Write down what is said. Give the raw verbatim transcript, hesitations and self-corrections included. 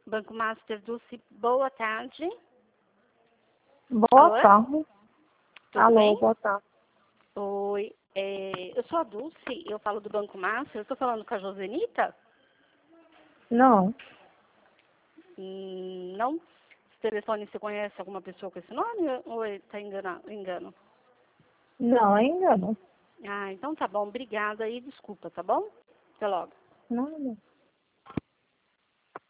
Banco Master, Dulce, boa tarde. Boa Alô? tarde. Tudo Alô, bem? boa tarde. Oi, é, eu sou a Dulce, eu falo do Banco Master, eu estou falando com a Josenita? Não, Hum, não? Esse telefone, você conhece alguma pessoa com esse nome ou está enganado? Engano? não, é engano. Ah, então tá bom, obrigada e desculpa, tá bom? Até logo. Nada.